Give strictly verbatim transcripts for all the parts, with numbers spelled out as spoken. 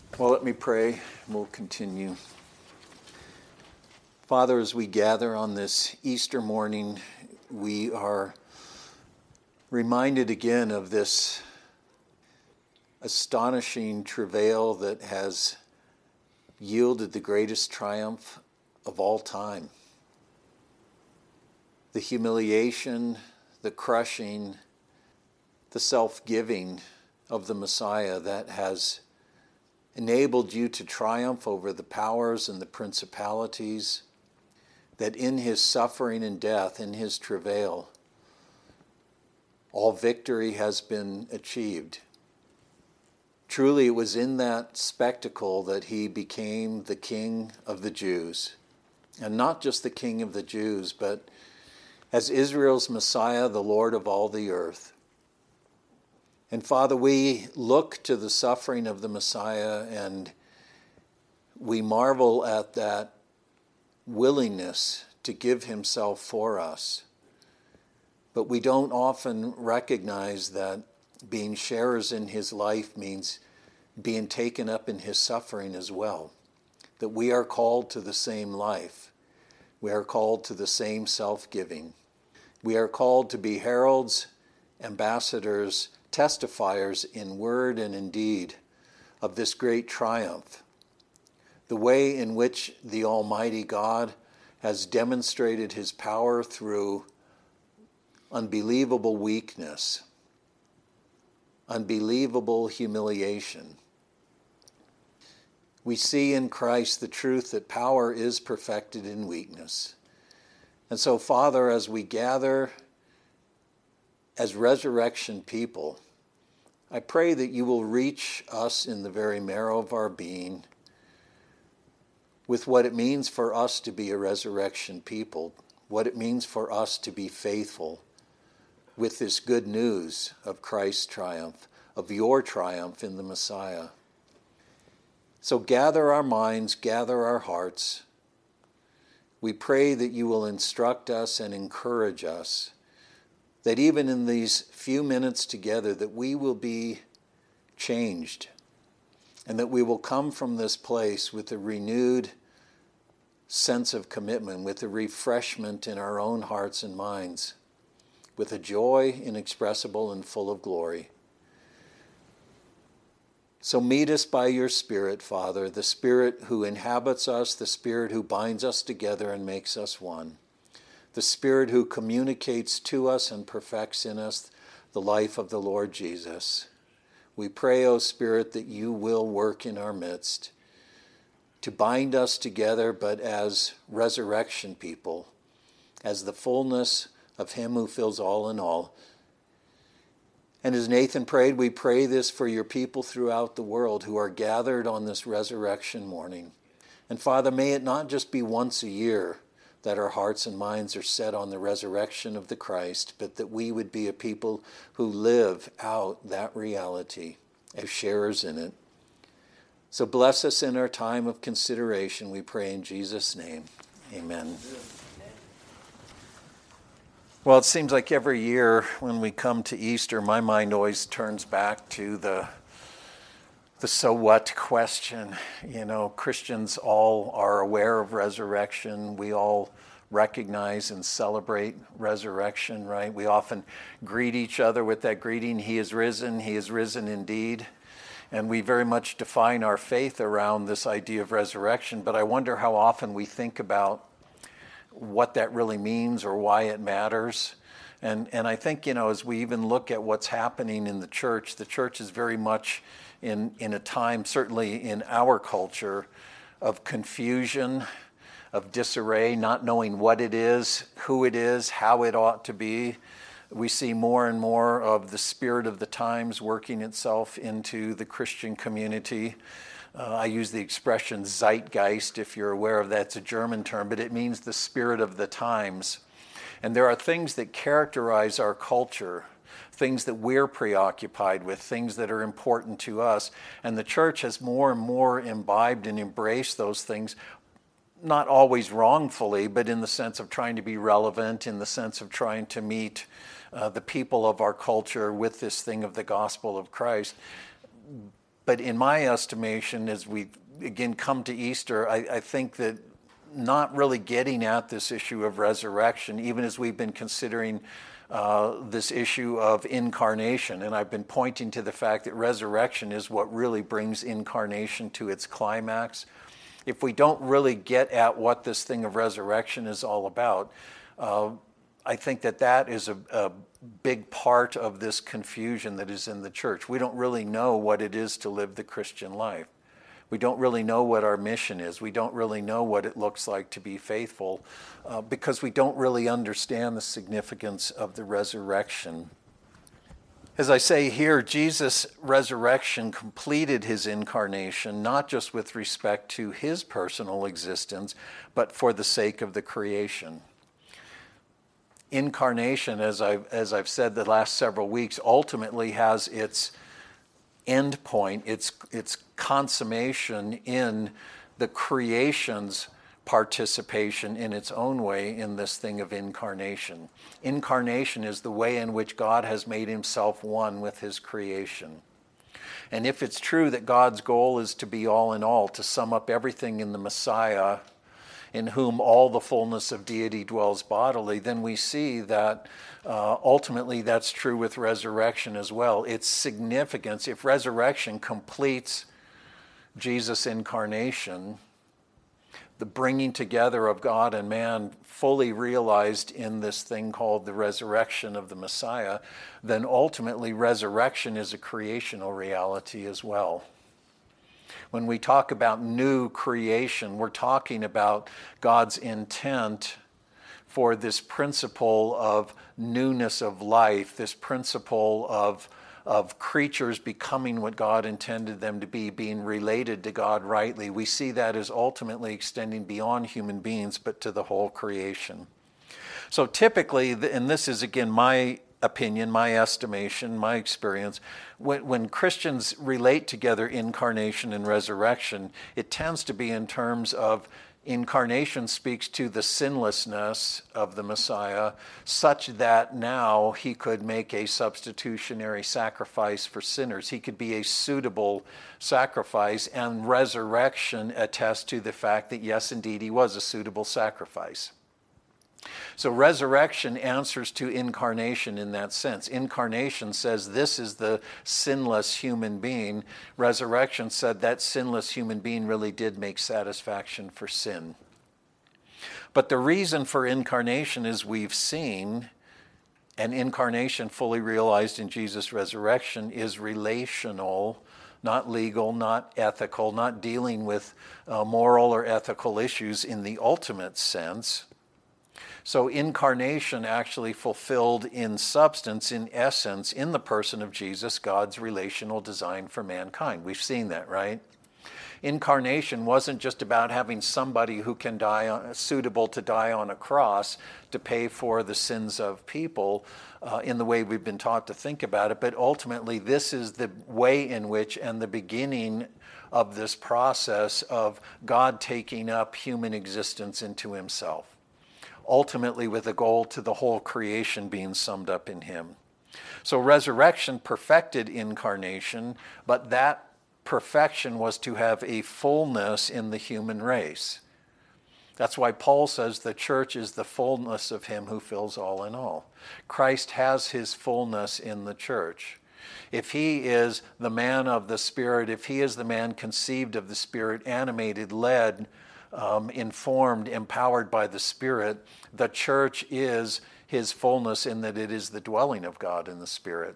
Well, let me pray, and we'll continue. Father, as we gather on this Easter morning, we are reminded again of this astonishing travail that has yielded the greatest triumph of all time. The humiliation, the crushing, the self-giving of the Messiah that has enabled you to triumph over the powers and the principalities, that in his suffering and death, in his travail, all victory has been achieved. Truly, it was in that spectacle that he became the King of the Jews. And not just the King of the Jews, but as Israel's Messiah, the Lord of all the earth. And Father, we look to the suffering of the Messiah and we marvel at that willingness to give himself for us. But we don't often recognize that being sharers in his life means being taken up in his suffering as well. That we are called to the same life. We are called to the same self-giving. We are called to be heralds, ambassadors, testifiers in word and in deed of this great triumph. The way in which the Almighty God has demonstrated his power through unbelievable weakness, unbelievable humiliation. We see in Christ the truth that power is perfected in weakness. And so, Father, as we gather as resurrection people, I pray that you will reach us in the very marrow of our being with what it means for us to be a resurrection people, what it means for us to be faithful with this good news of Christ's triumph, of your triumph in the Messiah. So gather our minds, gather our hearts. We pray that you will instruct us and encourage us, that even in these few minutes together, that we will be changed and that we will come from this place with a renewed sense of commitment, with a refreshment in our own hearts and minds, with a joy inexpressible and full of glory. So meet us by your Spirit, Father, the Spirit who inhabits us, the Spirit who binds us together and makes us one. The Spirit who communicates to us and perfects in us the life of the Lord Jesus. We pray, O Spirit, that you will work in our midst to bind us together, but as resurrection people, as the fullness of him who fills all in all. And as Nathan prayed, we pray this for your people throughout the world who are gathered on this resurrection morning. And Father, may it not just be once a year that our hearts and minds are set on the resurrection of the Christ, but that we would be a people who live out that reality as sharers in it. So bless us in our time of consideration, we pray in Jesus' name. Amen. Well, it seems like every year when we come to Easter, my mind always turns back to the the so what question. You know, Christians all are aware of resurrection. We all recognize and celebrate resurrection, right? We often greet each other with that greeting, he is risen, he is risen indeed. And we very much define our faith around this idea of resurrection, but I wonder how often we think about what that really means or why it matters. And and I think, you know, as we even look at what's happening in the church, the church is very much in, in a time, certainly in our culture, of confusion, of disarray, not knowing what it is, who it is, how it ought to be. We see more and more of the spirit of the times working itself into the Christian community. Uh, I use the expression Zeitgeist, if you're aware of that. It's a German term, but it means the spirit of the times. And there are things that characterize our culture, things that we're preoccupied with, things that are important to us. And the church has more and more imbibed and embraced those things, not always wrongfully, but in the sense of trying to be relevant, in the sense of trying to meet uh, the people of our culture with this thing of the gospel of Christ. but in my estimation, as we again come to Easter, I, I think that not really getting at this issue of resurrection, even as we've been considering uh, this issue of incarnation, and I've been pointing to the fact that resurrection is what really brings incarnation to its climax. If we don't really get at what this thing of resurrection is all about, uh, I think that that is a, a big part of this confusion that is in the church. We don't really know what it is to live the Christian life. We don't really know what our mission is. We don't really know what it looks like to be faithful uh, because we don't really understand the significance of the resurrection. As I say here, Jesus' resurrection completed his incarnation, not just with respect to his personal existence, but for the sake of the creation. Incarnation, as I've, as I've said the last several weeks, ultimately has its end point, its, its consummation in the creation's participation in its own way in this thing of incarnation. Incarnation is the way in which God has made himself one with his creation. And if it's true that God's goal is to be all in all, to sum up everything in the Messiah, in whom all the fullness of deity dwells bodily, then we see that uh, ultimately that's true with resurrection as well. Its significance, if resurrection completes Jesus' incarnation, the bringing together of God and man fully realized in this thing called the resurrection of the Messiah, then ultimately resurrection is a creational reality as well. When we talk about new creation, we're talking about God's intent for this principle of newness of life, this principle of, of creatures becoming what God intended them to be, being related to God rightly. We see that as ultimately extending beyond human beings, but to the whole creation. So typically, and this is again my opinion, my estimation, my experience, when, when Christians relate together incarnation and resurrection, it tends to be in terms of incarnation speaks to the sinlessness of the Messiah, such that now he could make a substitutionary sacrifice for sinners. He could be a suitable sacrifice, and resurrection attests to the fact that yes, indeed, he was a suitable sacrifice. So resurrection answers to incarnation in that sense. Incarnation says this is the sinless human being. Resurrection said that sinless human being really did make satisfaction for sin. But the reason for incarnation, as we've seen, and incarnation fully realized in Jesus' resurrection, is relational, not legal, not ethical, not dealing with uh, moral or ethical issues in the ultimate sense. So incarnation actually fulfilled in substance, in essence, in the person of Jesus, God's relational design for mankind. We've seen that, right? Incarnation wasn't just about having somebody who can die, on, suitable to die on a cross to pay for the sins of people uh, in the way we've been taught to think about it, but ultimately this is the way in which and the beginning of this process of God taking up human existence into himself, ultimately with a goal to the whole creation being summed up in him. So resurrection perfected incarnation, but that perfection was to have a fullness in the human race. That's why Paul says the church is the fullness of him who fills all in all. Christ has his fullness in the church. If he is the man of the Spirit, if he is the man conceived of the Spirit, animated, led, Um, informed, empowered by the Spirit, the church is his fullness in that it is the dwelling of God in the Spirit.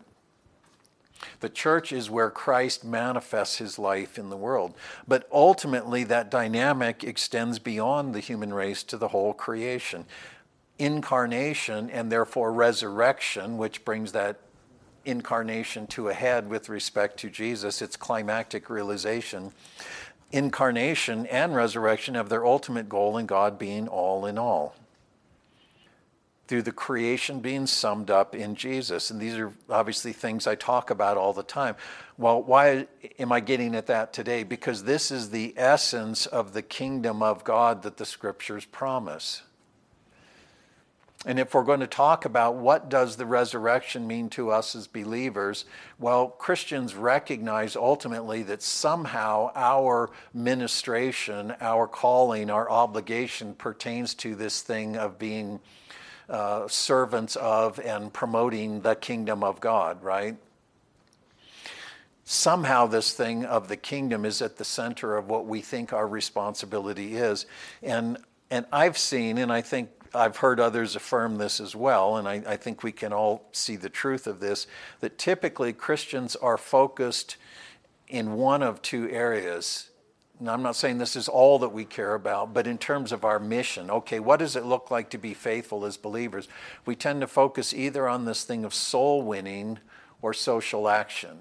The church is where Christ manifests his life in the world. But ultimately, that dynamic extends beyond the human race to the whole creation. Incarnation, and therefore resurrection, which brings that incarnation to a head with respect to Jesus, its climactic realization. Incarnation and resurrection have their ultimate goal in God being all in all, through the creation being summed up in Jesus. And these are obviously things I talk about all the time. Well, why am I getting at that today? Because this is the essence of the kingdom of God that the scriptures promise. And if we're going to talk about what does the resurrection mean to us as believers, well, Christians recognize ultimately that somehow our ministration, our calling, our obligation pertains to this thing of being uh, servants of and promoting the kingdom of God, right? Somehow this thing of the kingdom is at the center of what we think our responsibility is. And, and I've seen, and I think I've heard others affirm this as well, and I, I think we can all see the truth of this, that typically Christians are focused in one of two areas. Now, I'm not saying this is all that we care about, but in terms of our mission, okay, what does it look like to be faithful as believers? We tend to focus either on this thing of soul winning or social action.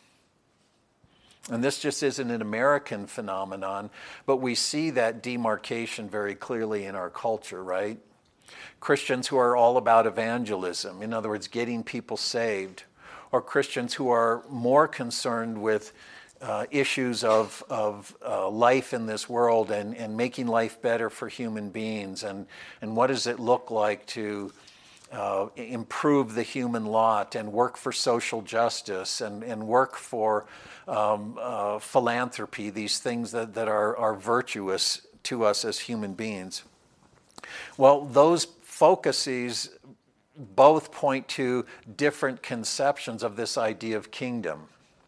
And this just isn't an American phenomenon, but we see that demarcation very clearly in our culture, right? Christians who are all about evangelism, in other words, getting people saved, or Christians who are more concerned with uh, issues of, of uh, life in this world and, and making life better for human beings, and, and what does it look like to uh, improve the human lot and work for social justice and, and work for um, uh, philanthropy, these things that, that are, are virtuous to us as human beings. Well, those focuses both point to different conceptions of this idea of kingdom.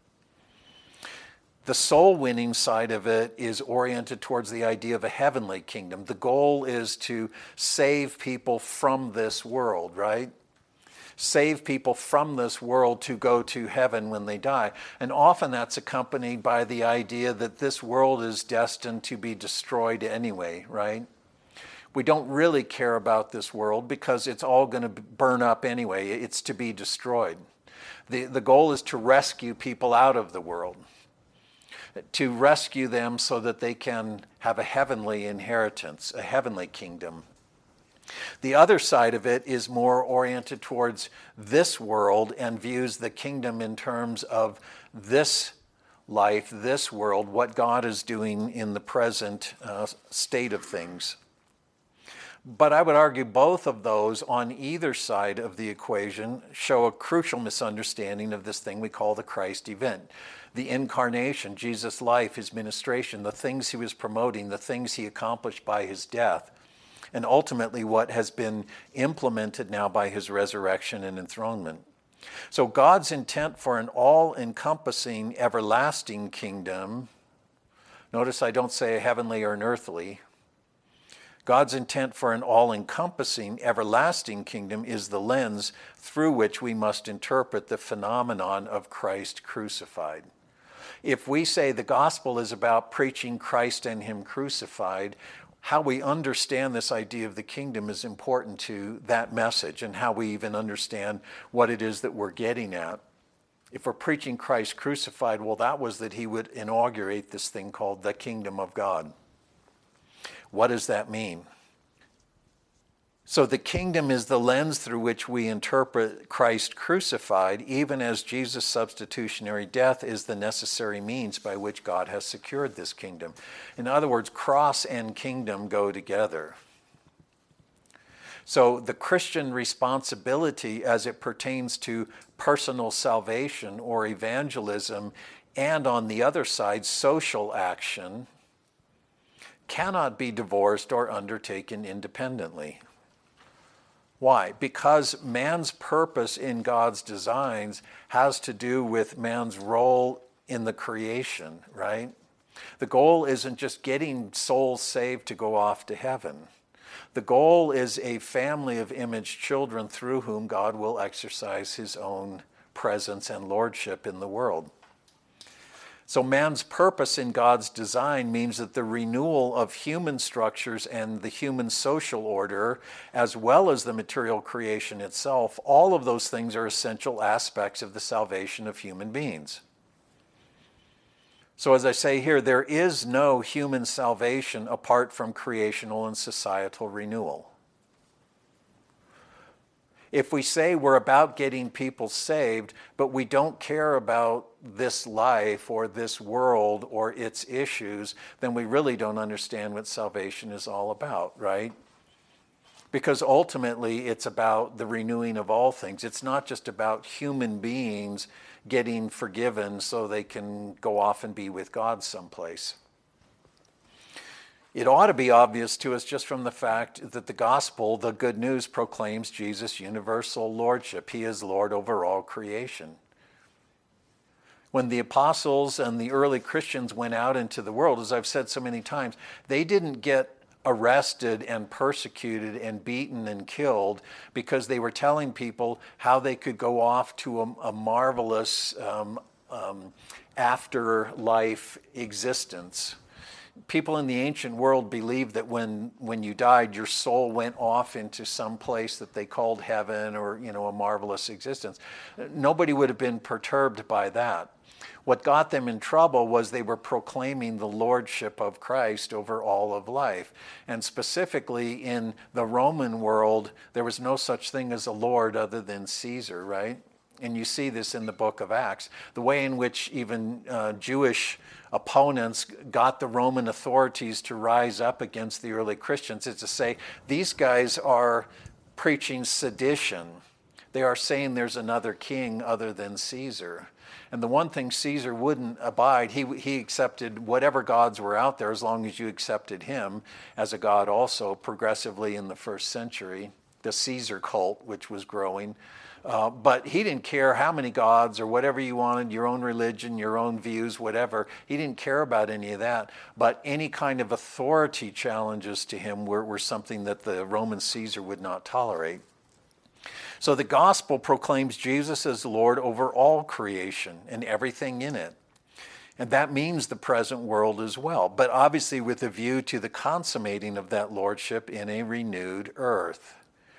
The soul-winning side of it is oriented towards the idea of a heavenly kingdom. The goal is to save people from this world, right? Save people from this world to go to heaven when they die. And often that's accompanied by the idea that this world is destined to be destroyed anyway, right? We don't really care about this world because it's all going to burn up anyway. It's to be destroyed. The, the goal is to rescue people out of the world, to rescue them so that they can have a heavenly inheritance, a heavenly kingdom. The other side of it is more oriented towards this world and views the kingdom in terms of this life, this world, what God is doing in the present uh, state of things. But I would argue both of those on either side of the equation show a crucial misunderstanding of this thing we call the Christ event. The incarnation, Jesus' life, his ministration, the things he was promoting, the things he accomplished by his death, and ultimately what has been implemented now by his resurrection and enthronement. So God's intent for an all-encompassing, everlasting kingdom, notice I don't say a heavenly or an earthly, God's intent for an all-encompassing, everlasting kingdom is the lens through which we must interpret the phenomenon of Christ crucified. If we say the gospel is about preaching Christ and him crucified, how we understand this idea of the kingdom is important to that message and how we even understand what it is that we're getting at. If we're preaching Christ crucified, well, that was that he would inaugurate this thing called the kingdom of God. What does that mean? So the kingdom is the lens through which we interpret Christ crucified, even as Jesus' substitutionary death is the necessary means by which God has secured this kingdom. In other words, cross and kingdom go together. So the Christian responsibility as it pertains to personal salvation or evangelism, and on the other side, social action, cannot be divorced or undertaken independently. Why? Because man's purpose in God's designs has to do with man's role in the creation, right? The goal isn't just getting souls saved to go off to heaven. The goal is a family of image children through whom God will exercise his own presence and lordship in the world. So man's purpose in God's design means that the renewal of human structures and the human social order, as well as the material creation itself, all of those things are essential aspects of the salvation of human beings. So as I say here, there is no human salvation apart from creational and societal renewal. If we say we're about getting people saved, but we don't care about this life or this world or its issues, then we really don't understand what salvation is all about, right? Because ultimately it's about the renewing of all things. It's not just about human beings getting forgiven so they can go off and be with God someplace. It ought to be obvious to us just from the fact that the gospel, the good news, proclaims Jesus' universal lordship. He is Lord over all creation. When the apostles and the early Christians went out into the world, as I've said so many times, they didn't get arrested and persecuted and beaten and killed because they were telling people how they could go off to a, a marvelous um, um, afterlife existence. People in the ancient world believed that when, when you died, your soul went off into some place that they called heaven or, you know, a marvelous existence. Nobody would have been perturbed by that. What got them in trouble was they were proclaiming the lordship of Christ over all of life. And specifically in the Roman world, there was no such thing as a lord other than Caesar, right? And you see this in the book of Acts. The way in which even uh, Jewish opponents got the Roman authorities to rise up against the early Christians is to say, these guys are preaching sedition. They are saying there's another king other than Caesar. And the one thing Caesar wouldn't abide, he, he accepted whatever gods were out there as long as you accepted him as a god also progressively in the first century, the Caesar cult, which was growing. Uh, but he didn't care how many gods or whatever you wanted, your own religion, your own views, whatever. He didn't care about any of that. But any kind of authority challenges to him were, were something that the Roman Caesar would not tolerate. So the gospel proclaims Jesus as Lord over all creation and everything in it. And that means the present world as well, but obviously with a view to the consummating of that lordship in a renewed earth.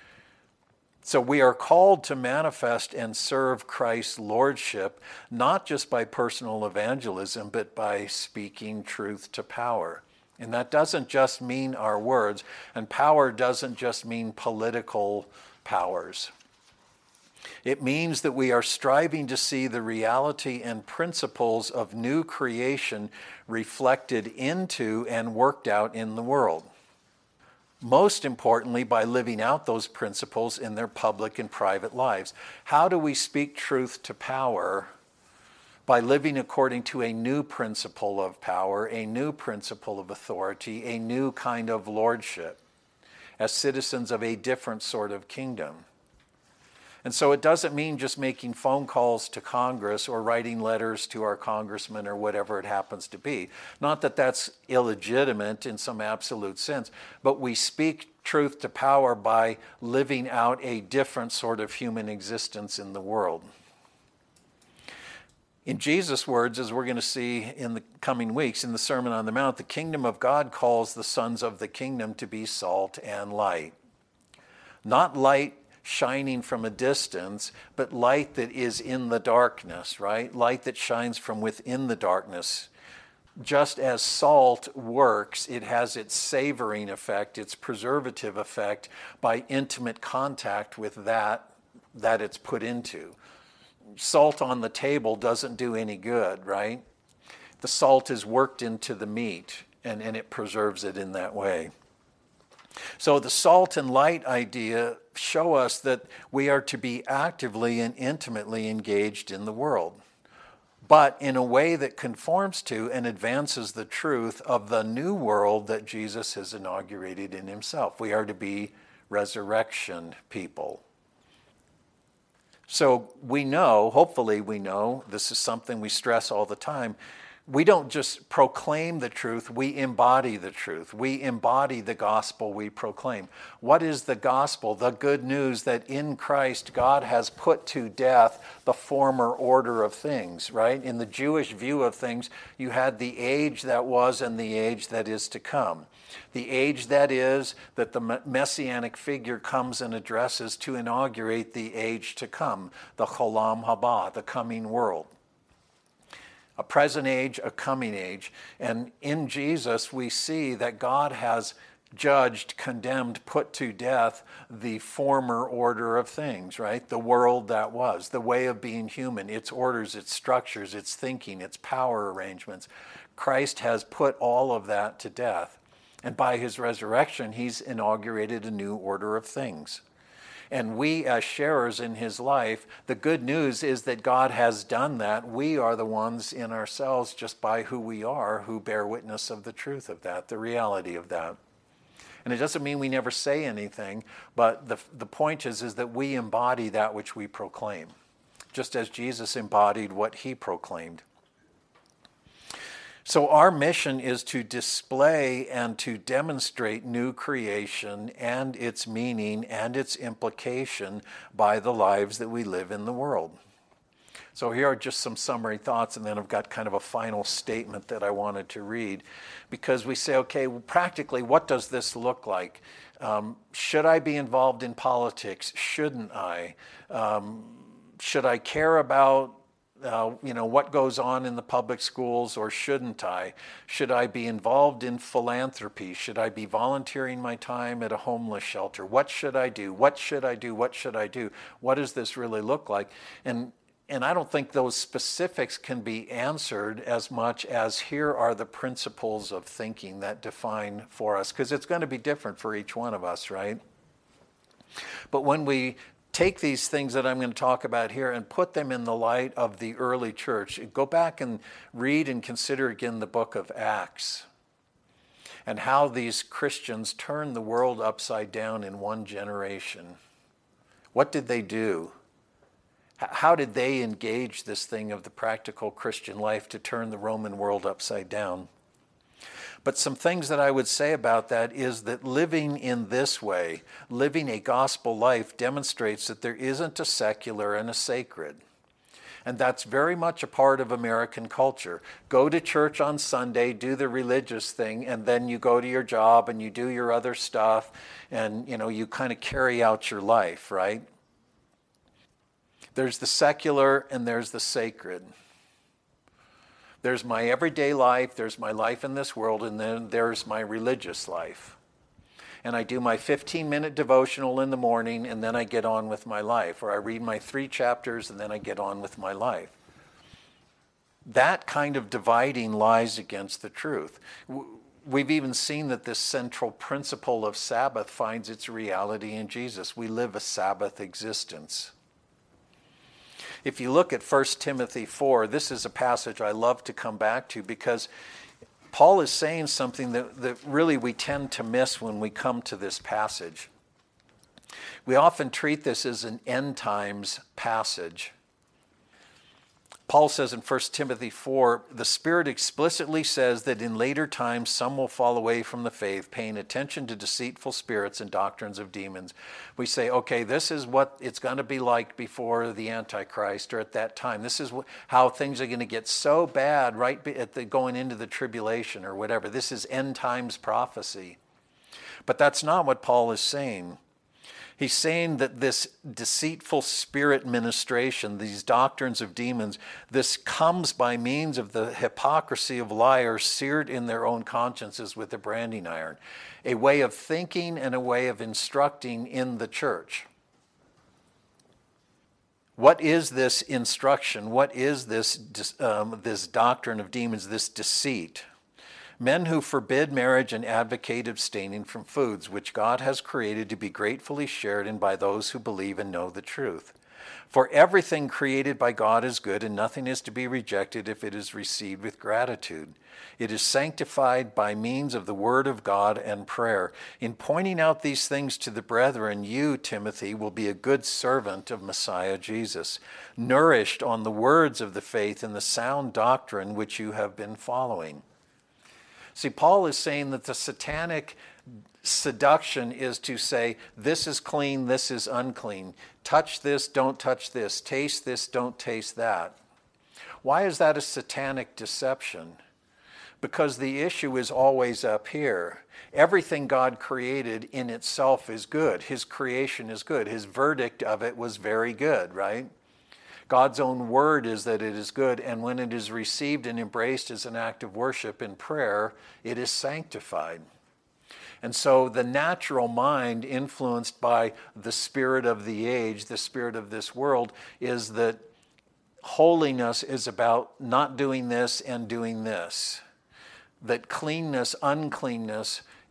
So we are called to manifest and serve Christ's lordship, not just by personal evangelism, but by speaking truth to power. And that doesn't just mean our words, and power doesn't just mean political powers. It means that we are striving to see the reality and principles of new creation reflected into and worked out in the world. Most importantly, by living out those principles in their public and private lives. How do we speak truth to power? By living according to a new principle of power, a new principle of authority, a new kind of lordship, as citizens of a different sort of kingdom. And so it doesn't mean just making phone calls to Congress or writing letters to our congressman or whatever it happens to be. Not that that's illegitimate in some absolute sense, but we speak truth to power by living out a different sort of human existence in the world. In Jesus' words, as we're going to see in the coming weeks in the Sermon on the Mount, the kingdom of God calls the sons of the kingdom to be salt and light. Not light shining from a distance, but light that is in the darkness, right? Light that shines from within the darkness. Just as salt works, it has its savoring effect, its preservative effect by intimate contact with that that it's put into. Salt on the table doesn't do any good, right? The salt is worked into the meat, and, and it preserves it in that way. So the salt and light idea show us that we are to be actively and intimately engaged in the world, but in a way that conforms to and advances the truth of the new world that Jesus has inaugurated in himself. We are to be resurrection people. So we know, hopefully we know, this is something we stress all the time, we don't just proclaim the truth, we embody the truth. We embody the gospel we proclaim. What is the gospel? The good news that in Christ God has put to death the former order of things, right? In the Jewish view of things, you had the age that was and the age that is to come. The age that is that the messianic figure comes and addresses to inaugurate the age to come, the Cholam Haba, the coming world. A present age, a coming age. And in Jesus, we see that God has judged, condemned, put to death the former order of things, right? The world that was, the way of being human, its orders, its structures, its thinking, its power arrangements. Christ has put all of that to death. And by his resurrection, he's inaugurated a new order of things. And we, as sharers in his life, the good news is that God has done that. We are the ones in ourselves, just by who we are, who bear witness of the truth of that, the reality of that. And it doesn't mean we never say anything, but the, the point is, is that we embody that which we proclaim, just as Jesus embodied what he proclaimed. So our mission is to display and to demonstrate new creation and its meaning and its implication by the lives that we live in the world. So here are just some summary thoughts, and then I've got kind of a final statement that I wanted to read, because we say, okay, well, practically, what does this look like? Um, should I be involved in politics? Shouldn't I? Um, should I care about Uh, you know, what goes on in the public schools, or shouldn't I? Should I be involved in philanthropy? Should I be volunteering my time at a homeless shelter? What should I do? What should I do? What should I do? What does this really look like? And and I don't think those specifics can be answered as much as here are the principles of thinking that define for us, because it's going to be different for each one of us, right? But when we take these things that I'm going to talk about here and put them in the light of the early church, go back and read and consider again the book of Acts and how these Christians turned the world upside down in one generation. What did they do? How did they engage this thing of the practical Christian life to turn the Roman world upside down? But some things that I would say about that is that living in this way, living a gospel life, demonstrates that there isn't a secular and a sacred. And that's very much a part of American culture. Go to church on Sunday, do the religious thing, and then you go to your job and you do your other stuff, and you know, you kind of carry out your life, right? There's the secular and there's the sacred. There's my everyday life, there's my life in this world, and then there's my religious life. And I do my fifteen-minute devotional in the morning, and then I get on with my life. Or I read my three chapters, and then I get on with my life. That kind of dividing lies against the truth. We've even seen that this central principle of Sabbath finds its reality in Jesus. We live a Sabbath existence. If you look at First Timothy four, this is a passage I love to come back to, because Paul is saying something that, that really we tend to miss when we come to this passage. We often treat this as an end times passage. Paul says in First Timothy four, the Spirit explicitly says that in later times some will fall away from the faith, paying attention to deceitful spirits and doctrines of demons. We say, okay, this is what it's going to be like before the Antichrist, or at that time. This is how things are going to get so bad right at the going into the tribulation or whatever. This is end times prophecy. But that's not what Paul is saying. He's saying that this deceitful spirit ministration, these doctrines of demons, this comes by means of the hypocrisy of liars seared in their own consciences with a branding iron, a way of thinking and a way of instructing in the church. What is this instruction? What is this, um, this doctrine of demons, this deceit? Men who forbid marriage and advocate abstaining from foods which God has created to be gratefully shared in by those who believe and know the truth. For everything created by God is good, and nothing is to be rejected if it is received with gratitude. It is sanctified by means of the word of God and prayer. In pointing out these things to the brethren, you, Timothy, will be a good servant of Messiah Jesus, nourished on the words of the faith and the sound doctrine which you have been following. See, Paul is saying that the satanic seduction is to say, this is clean, this is unclean. Touch this, don't touch this. Taste this, don't taste that. Why is that a satanic deception? Because the issue is always up here. Everything God created in itself is good. His creation is good. His verdict of it was very good, right? God's own word is that it is good, and when it is received and embraced as an act of worship and prayer, it is sanctified. And so the natural mind, influenced by the spirit of the age, the spirit of this world, is that holiness is about not doing this and doing this. That cleanness, uncleanness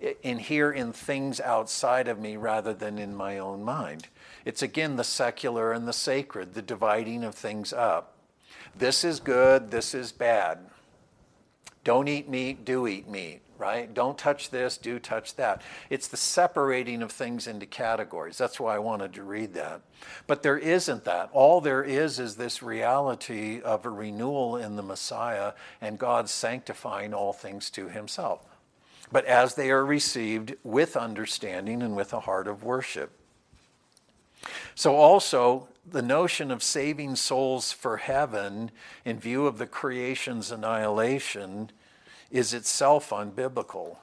inhere in things outside of me rather than in my own mind. It's again the secular and the sacred, the dividing of things up. This is good, this is bad. Don't eat meat, do eat meat, right? Don't touch this, do touch that. It's the separating of things into categories. That's why I wanted to read that. But there isn't that. All there is is this reality of a renewal in the Messiah and God sanctifying all things to himself. But as they are received with understanding and with a heart of worship. So also, the notion of saving souls for heaven in view of the creation's annihilation is itself unbiblical.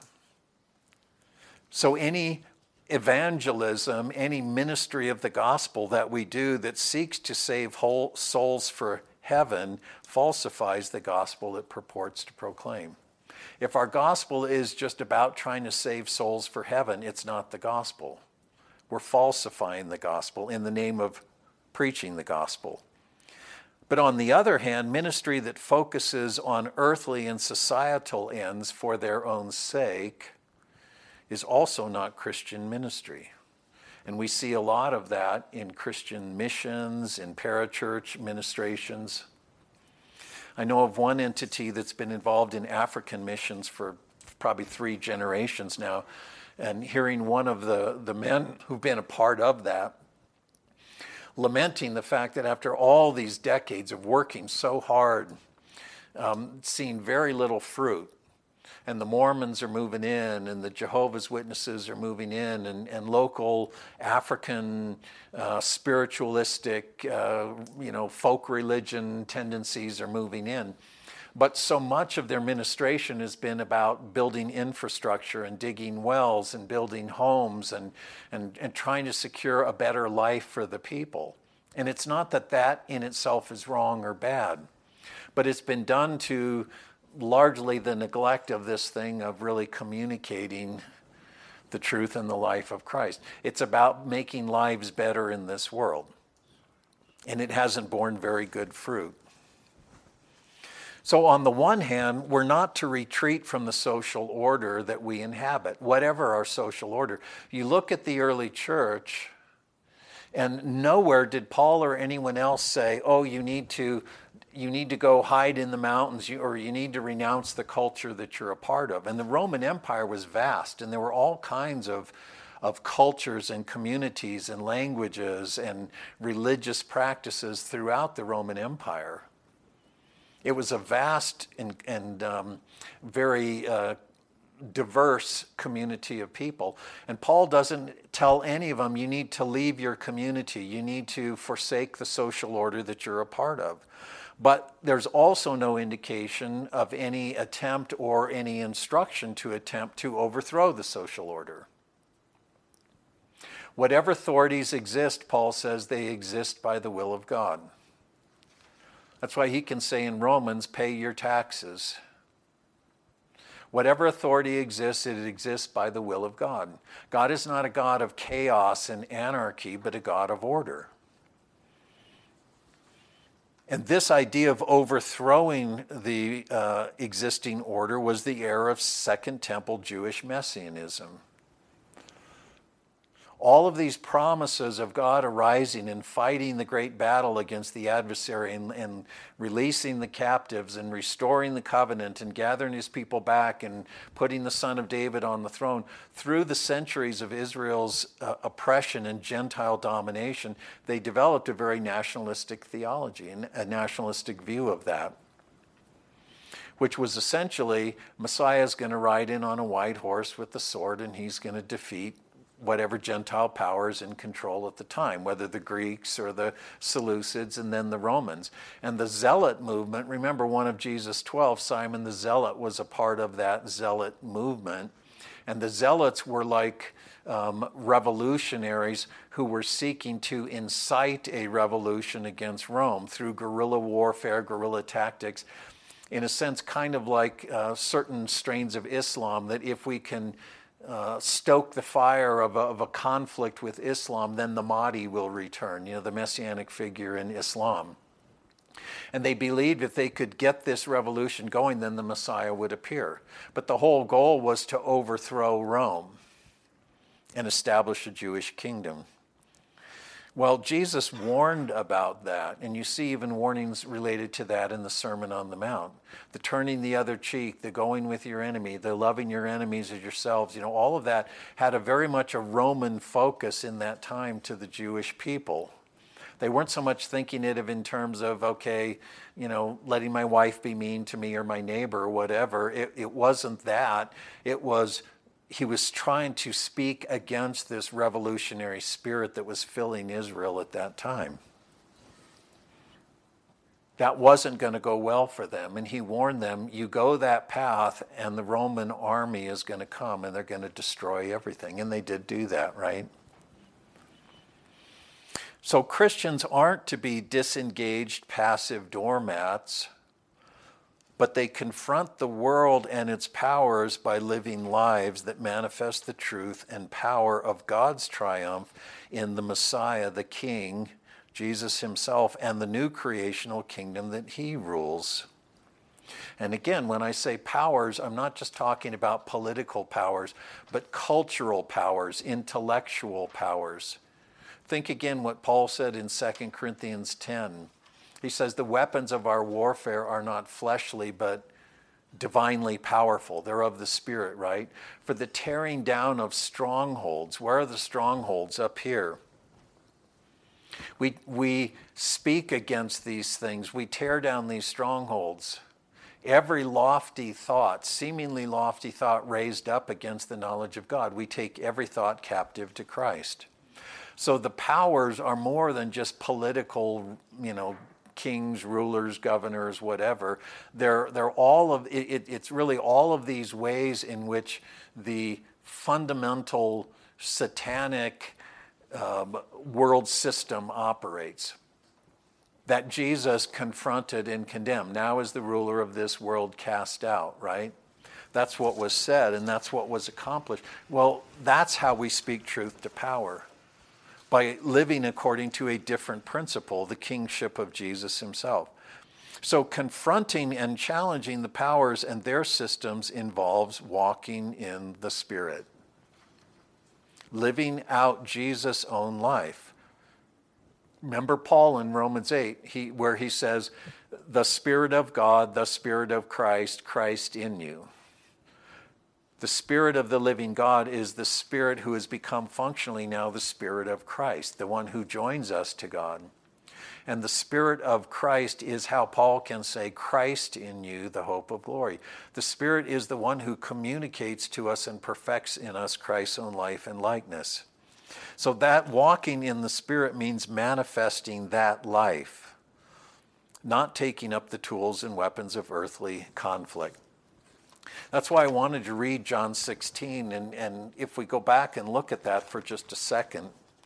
So any evangelism, any ministry of the gospel that we do that seeks to save whole souls for heaven falsifies the gospel it purports to proclaim. If our gospel is just about trying to save souls for heaven, it's not the gospel. We're falsifying the gospel in the name of preaching the gospel. But on the other hand, ministry that focuses on earthly and societal ends for their own sake is also not Christian ministry. And we see a lot of that in Christian missions, in parachurch ministrations. I know of one entity that's been involved in African missions for probably three generations now, and hearing one of the, the men who've been a part of that lamenting the fact that after all these decades of working so hard, um, seeing very little fruit, and the Mormons are moving in, and the Jehovah's Witnesses are moving in, and, and local African uh, spiritualistic, uh, you know, folk religion tendencies are moving in. But so much of their ministration has been about building infrastructure and digging wells and building homes and, and, and trying to secure a better life for the people. And it's not that that in itself is wrong or bad, but it's been done to largely the neglect of this thing of really communicating the truth and the life of Christ. It's about making lives better in this world. And it hasn't borne very good fruit. So on the one hand, we're not to retreat from the social order that we inhabit, whatever our social order. You look at the early church, and nowhere did Paul or anyone else say, oh, you need to you need to go hide in the mountains, or you need to renounce the culture that you're a part of. And the Roman Empire was vast, and there were all kinds of, of cultures and communities and languages and religious practices throughout the Roman Empire. It was a vast and, and um, very uh, diverse community of people. And Paul doesn't tell any of them, you need to leave your community. You need to forsake the social order that you're a part of. But there's also no indication of any attempt or any instruction to attempt to overthrow the social order. Whatever authorities exist, Paul says, they exist by the will of God. That's why he can say in Romans, pay your taxes. Whatever authority exists, it exists by the will of God. God is not a God of chaos and anarchy, but a God of order. And this idea of overthrowing the uh, existing order was the era of Second Temple Jewish Messianism. All of these promises of God arising and fighting the great battle against the adversary and, and releasing the captives and restoring the covenant and gathering his people back and putting the Son of David on the throne, through the centuries of Israel's uh, oppression and Gentile domination, they developed a very nationalistic theology and a nationalistic view of that, which was essentially Messiah's going to ride in on a white horse with the sword, and he's going to defeat whatever Gentile powers in control at the time, whether the Greeks or the Seleucids and then the Romans. And the Zealot movement, remember one of Jesus' twelve, Simon the Zealot, was a part of that Zealot movement. And the Zealots were like um, revolutionaries who were seeking to incite a revolution against Rome through guerrilla warfare, guerrilla tactics, in a sense kind of like uh, certain strains of Islam, that if we can Uh, stoke the fire of a, of a conflict with Islam, then the Mahdi will return, you know, the messianic figure in Islam. And they believed if they could get this revolution going, then the Messiah would appear. But the whole goal was to overthrow Rome and establish a Jewish kingdom. Well, Jesus warned about that, and you see even warnings related to that in the Sermon on the Mount. The turning the other cheek, the going with your enemy, the loving your enemies as yourselves, you know, all of that had a very much a Roman focus in that time to the Jewish people. They weren't so much thinking it of in terms of, okay, you know, letting my wife be mean to me or my neighbor or whatever. It, it wasn't that. It was, he was trying to speak against this revolutionary spirit that was filling Israel at that time. That wasn't going to go well for them. And he warned them, you go that path and the Roman army is going to come and they're going to destroy everything. And they did do that, right? So Christians aren't to be disengaged, passive doormats, but they confront the world and its powers by living lives that manifest the truth and power of God's triumph in the Messiah, the King, Jesus himself, and the new creational kingdom that he rules. And again, when I say powers, I'm not just talking about political powers, but cultural powers, intellectual powers. Think again what Paul said in Second Corinthians ten. He says, the weapons of our warfare are not fleshly, but divinely powerful. They're of the Spirit, right? For the tearing down of strongholds. Where are the strongholds? Up here. We, we speak against these things. We tear down these strongholds. Every lofty thought, seemingly lofty thought raised up against the knowledge of God. We take every thought captive to Christ. So the powers are more than just political, you know, kings, rulers, governors, whatever. They're, they're all of, it, it's really all of these ways in which the fundamental satanic um, world system operates that Jesus confronted and condemned. Now is the ruler of this world cast out, right? That's what was said and that's what was accomplished. Well, that's how we speak truth to power. By living according to a different principle, the kingship of Jesus himself. So confronting and challenging the powers and their systems involves walking in the Spirit. Living out Jesus' own life. Remember Paul in Romans eight, he, where he says, the Spirit of God, the Spirit of Christ, Christ in you. The Spirit of the living God is the Spirit who has become functionally now the Spirit of Christ, the one who joins us to God. And the Spirit of Christ is how Paul can say, Christ in you, the hope of glory. The Spirit is the one who communicates to us and perfects in us Christ's own life and likeness. So that walking in the Spirit means manifesting that life, not taking up the tools and weapons of earthly conflict. That's why I wanted to read John sixteen, and, and if we go back and look at that for just a second,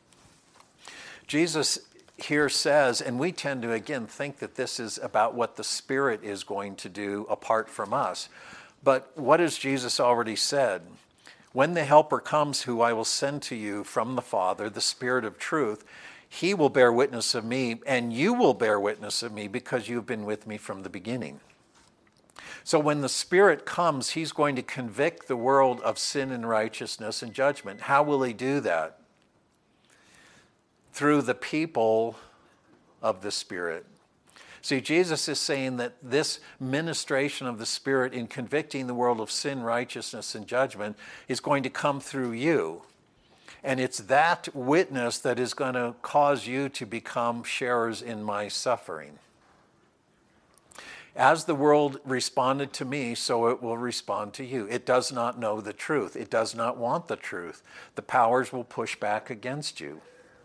Jesus here says, and we tend to again think that this is about what the Spirit is going to do apart from us, but what has Jesus already said? When the Helper comes, who I will send to you from the Father, the Spirit of truth, he will bear witness of me, and you will bear witness of me because you've been with me from the beginning. So when the Spirit comes, he's going to convict the world of sin and righteousness and judgment. How will he do that? Through the people of the Spirit. See, Jesus is saying that this ministration of the Spirit in convicting the world of sin, righteousness, and judgment is going to come through you. And it's that witness that is going to cause you to become sharers in my suffering. As the world responded to me, so it will respond to you. It does not know the truth. It does not want the truth. The powers will push back against you.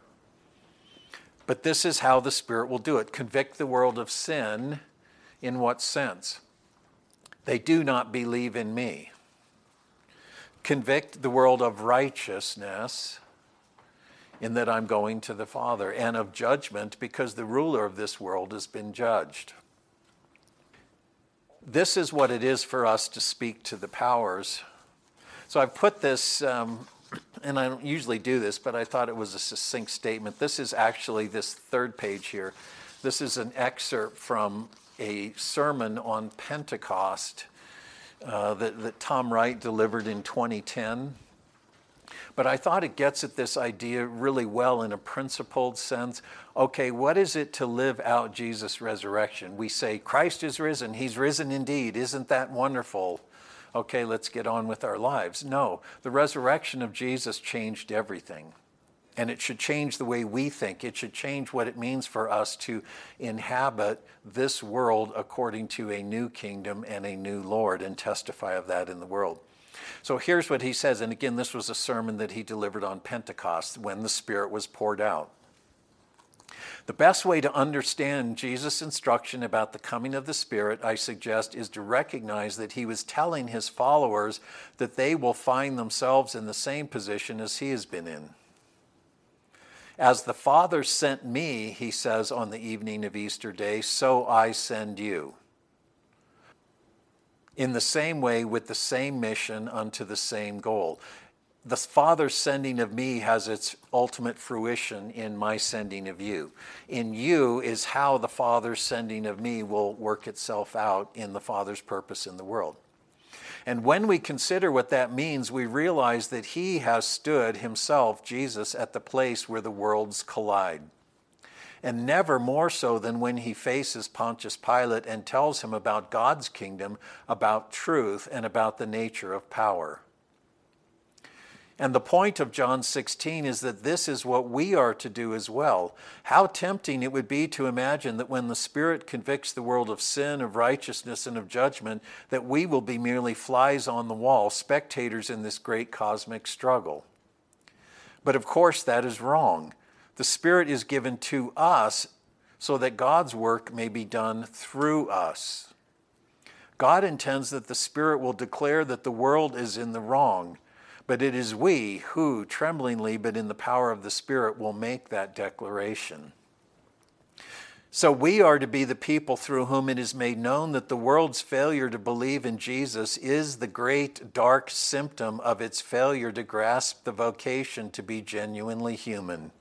But this is how the Spirit will do it. Convict the world of sin. In what sense? They do not believe in me. Convict the world of righteousness, in that I'm going to the Father, and of judgment, because the ruler of this world has been judged. This is what it is for us to speak to the powers. So I've put this, um, and I don't usually do this, but I thought it was a succinct statement. This is actually this third page here. This is an excerpt from a sermon on Pentecost uh, that, that Tom Wright delivered in twenty ten. But I thought it gets at this idea really well in a principled sense. Okay, what is it to live out Jesus' resurrection? We say, Christ is risen. He's risen indeed. Isn't that wonderful? Okay, let's get on with our lives. No, the resurrection of Jesus changed everything. And it should change the way we think. It should change what it means for us to inhabit this world according to a new kingdom and a new Lord and testify of that in the world. So here's what he says, and again, this was a sermon that he delivered on Pentecost when the Spirit was poured out. The best way to understand Jesus' instruction about the coming of the Spirit, I suggest, is to recognize that he was telling his followers that they will find themselves in the same position as he has been in. As the Father sent me, he says on the evening of Easter Day, so I send you. In the same way, with the same mission unto the same goal. The Father's sending of me has its ultimate fruition in my sending of you. In you is how the Father's sending of me will work itself out in the Father's purpose in the world. And when we consider what that means, we realize that he has stood himself, Jesus, at the place where the worlds collide. And never more so than when he faces Pontius Pilate and tells him about God's kingdom, about truth, and about the nature of power. And the point of John sixteen is that this is what we are to do as well. How tempting it would be to imagine that when the Spirit convicts the world of sin, of righteousness, and of judgment, that we will be merely flies on the wall, spectators in this great cosmic struggle. But of course that is wrong. The Spirit is given to us so that God's work may be done through us. God intends that the Spirit will declare that the world is in the wrong, but it is we who, tremblingly but in the power of the Spirit, will make that declaration. So we are to be the people through whom it is made known that the world's failure to believe in Jesus is the great dark symptom of its failure to grasp the vocation to be genuinely human.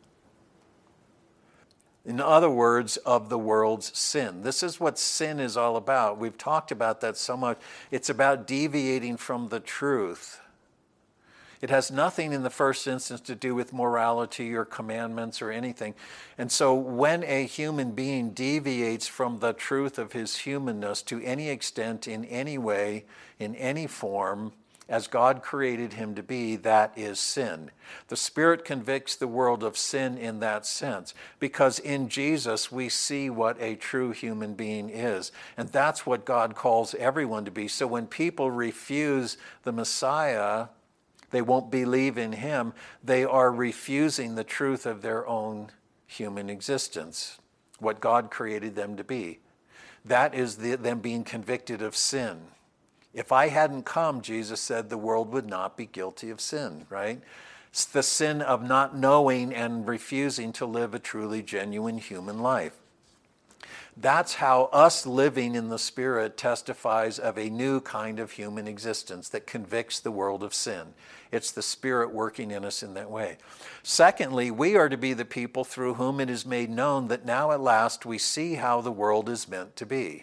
In other words, of the world's sin. This is what sin is all about. We've talked about that so much. It's about deviating from the truth. It has nothing in the first instance to do with morality or commandments or anything. And so when a human being deviates from the truth of his humanness to any extent, in any way, in any form, as God created him to be, that is sin. The Spirit convicts the world of sin in that sense, because in Jesus we see what a true human being is. And that's what God calls everyone to be. So when people refuse the Messiah, they won't believe in him, they are refusing the truth of their own human existence, what God created them to be. That is the, them being convicted of sin. If I hadn't come, Jesus said, the world would not be guilty of sin, right? It's the sin of not knowing and refusing to live a truly genuine human life. That's how us living in the Spirit testifies of a new kind of human existence that convicts the world of sin. It's the Spirit working in us in that way. Secondly, we are to be the people through whom it is made known that now at last we see how the world is meant to be.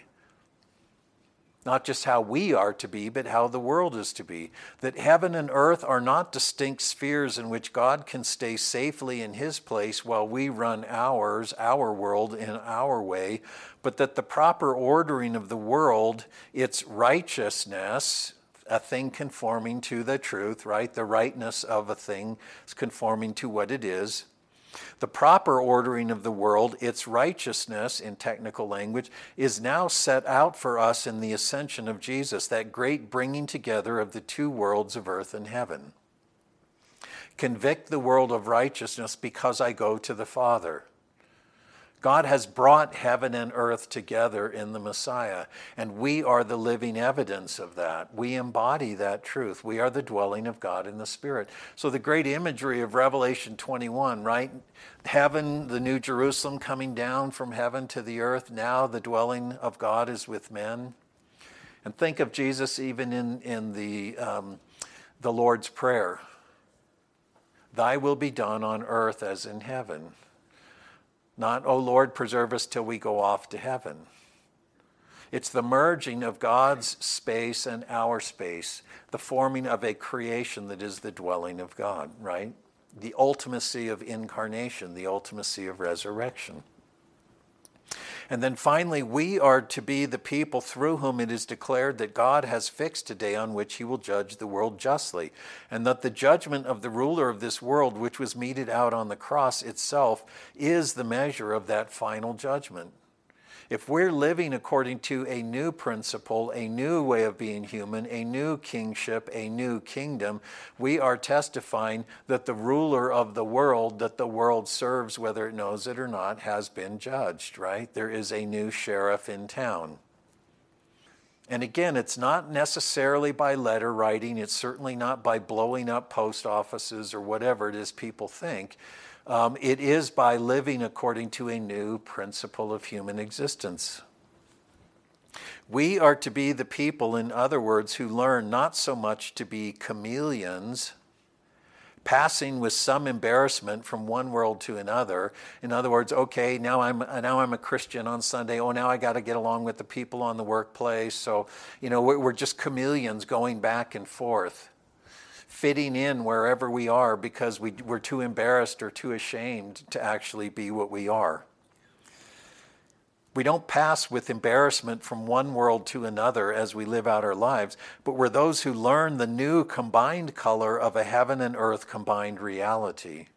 Not just how we are to be, but how the world is to be. That heaven and earth are not distinct spheres in which God can stay safely in his place while we run ours, our world, in our way, but that the proper ordering of the world, its righteousness, a thing conforming to the truth, right? The rightness of a thing is conforming to what it is. The proper ordering of the world, its righteousness in technical language, is now set out for us in the ascension of Jesus, that great bringing together of the two worlds of earth and heaven. Convict the world of righteousness because I go to the Father. God has brought heaven and earth together in the Messiah, and we are the living evidence of that. We embody that truth. We are the dwelling of God in the Spirit. So the great imagery of Revelation twenty-one, right? Heaven, the New Jerusalem coming down from heaven to the earth. Now the dwelling of God is with men. And think of Jesus even in, in the, um, the Lord's Prayer. Thy will be done on earth as in heaven. Not, oh Lord, preserve us till we go off to heaven. It's the merging of God's space and our space, the forming of a creation that is the dwelling of God, right? The ultimacy of incarnation, the ultimacy of resurrection. And then finally, we are to be the people through whom it is declared that God has fixed a day on which he will judge the world justly, and that the judgment of the ruler of this world, which was meted out on the cross itself, is the measure of that final judgment. If we're living according to a new principle, a new way of being human, a new kingship, a new kingdom, we are testifying that the ruler of the world, that the world serves, whether it knows it or not, has been judged, right? There is a new sheriff in town. And again, it's not necessarily by letter writing. It's certainly not by blowing up post offices or whatever it is people think. Um, it is by living according to a new principle of human existence. We are to be the people, in other words, who learn not so much to be chameleons, passing with some embarrassment from one world to another. In other words, okay, now I'm now I'm a Christian on Sunday. Oh, now I got to get along with the people on the workplace. So, you know, we're, we're just chameleons going back and forth, fitting in wherever we are because we, we're too embarrassed or too ashamed to actually be what we are. We don't pass with embarrassment from one world to another as we live out our lives, but we're those who learn the new combined color of a heaven and earth combined reality.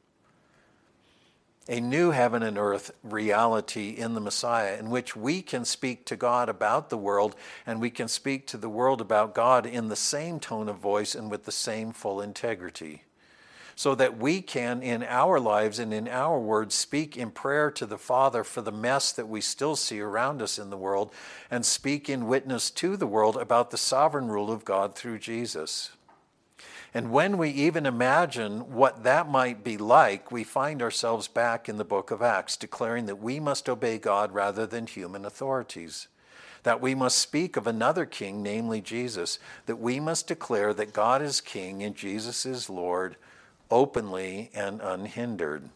A new heaven and earth reality in the Messiah, in which we can speak to God about the world, and we can speak to the world about God in the same tone of voice and with the same full integrity. So that we can, in our lives and in our words, speak in prayer to the Father for the mess that we still see around us in the world, and speak in witness to the world about the sovereign rule of God through Jesus. And when we even imagine what that might be like, we find ourselves back in the book of Acts, declaring that we must obey God rather than human authorities, that we must speak of another king, namely Jesus, that we must declare that God is king and Jesus is Lord, openly and unhindered.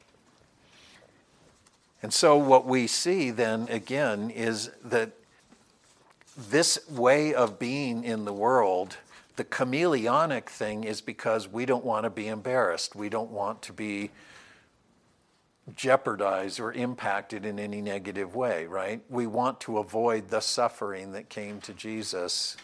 And so what we see then again is that this way of being in the world, the chameleonic thing, is because we don't want to be embarrassed. We don't want to be jeopardized or impacted in any negative way, right? We want to avoid the suffering that came to Jesus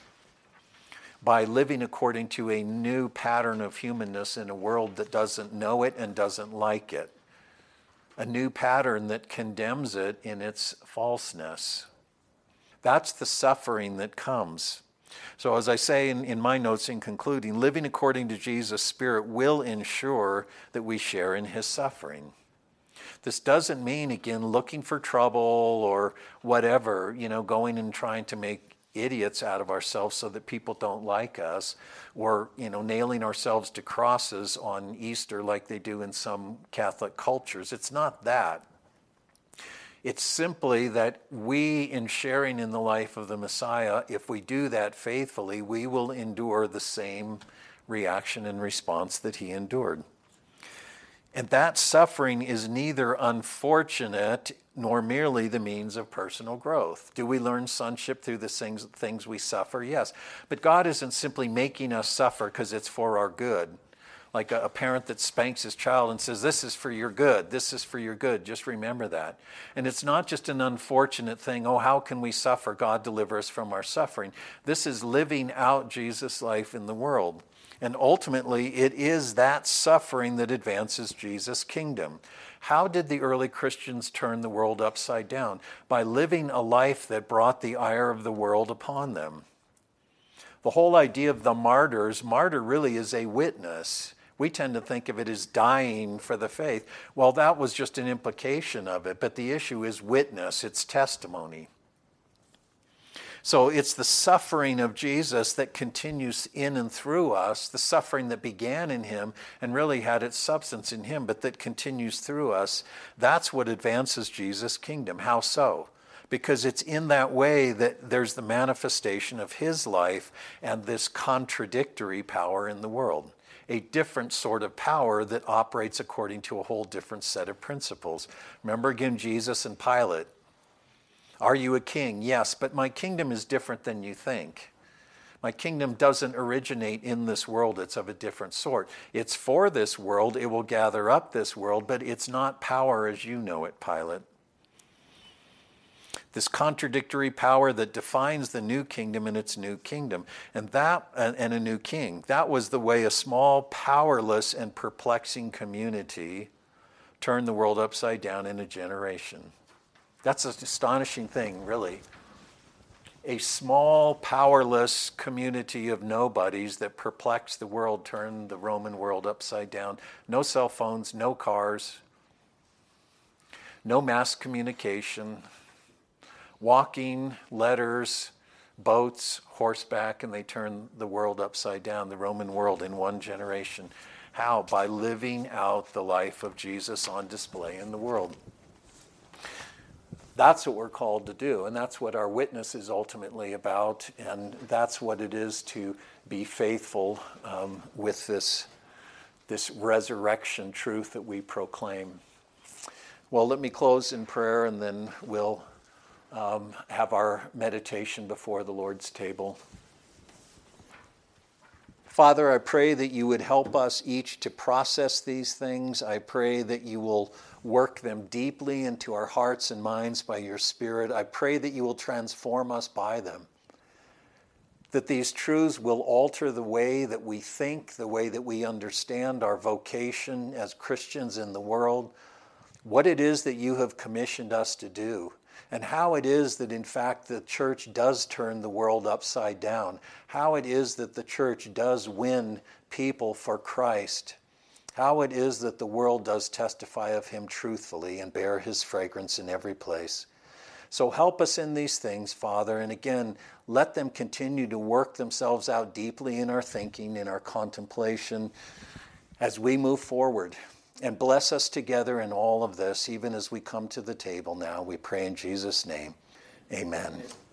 by living according to a new pattern of humanness in a world that doesn't know it and doesn't like it. A new pattern that condemns it in its falseness. That's the suffering that comes. So as I say in, in my notes in concluding, living according to Jesus' Spirit will ensure that we share in his suffering. This doesn't mean, again, looking for trouble or whatever, you know, going and trying to make idiots out of ourselves so that people don't like us, or, you know, nailing ourselves to crosses on Easter like they do in some Catholic cultures. It's not that. It's simply that we, in sharing in the life of the Messiah, if we do that faithfully, we will endure the same reaction and response that he endured. And that suffering is neither unfortunate nor merely the means of personal growth. Do we learn sonship through the things, things we suffer? Yes. But God isn't simply making us suffer because it's for our good. Like a, a parent that spanks his child and says, this is for your good, this is for your good. Just remember that. And it's not just an unfortunate thing, oh, how can we suffer? God deliver us from our suffering. This is living out Jesus' life in the world. And ultimately, it is that suffering that advances Jesus' kingdom. How did the early Christians turn the world upside down? By living a life that brought the ire of the world upon them. The whole idea of the martyrs, martyr really is a witness. We tend to think of it as dying for the faith. Well, that was just an implication of it, but the issue is witness, it's testimony. So it's the suffering of Jesus that continues in and through us, the suffering that began in him and really had its substance in him, but that continues through us. That's what advances Jesus' kingdom. How so? because it's in that way that there's the manifestation of his life and this contradictory power in the world. A different sort of power that operates according to a whole different set of principles. Remember again Jesus and Pilate. Are you a king? Yes, but my kingdom is different than you think. My kingdom doesn't originate in this world. It's of a different sort. It's for this world. It will gather up this world, but it's not power as you know it, Pilate. This contradictory power that defines the new kingdom and its new kingdom, and that and a new king. That was the way a small, powerless, and perplexing community turned the world upside down in a generation. That's an astonishing thing, really. A small, powerless community of nobodies that perplexed the world turned the Roman world upside down. No cell phones, no cars, no mass communication. Walking, letters, boats, horseback, and they turned the world upside down, the Roman world, in one generation. How? By living out the life of Jesus on display in the world. That's what we're called to do, and that's what our witness is ultimately about, and that's what it is to be faithful um, with this, this resurrection truth that we proclaim. Well, let me close in prayer, and then we'll Um, have our meditation before the Lord's table. Father, I pray that you would help us each to process these things. I pray that you will work them deeply into our hearts and minds by your Spirit. I pray that you will transform us by them, that these truths will alter the way that we think, the way that we understand our vocation as Christians in the world, what it is that you have commissioned us to do, and how it is that, in fact, the church does turn the world upside down, how it is that the church does win people for Christ, how it is that the world does testify of him truthfully and bear his fragrance in every place. So help us in these things, Father, and again, let them continue to work themselves out deeply in our thinking, in our contemplation, as we move forward. And bless us together in all of this, even as we come to the table now. We pray in Jesus' name. Amen.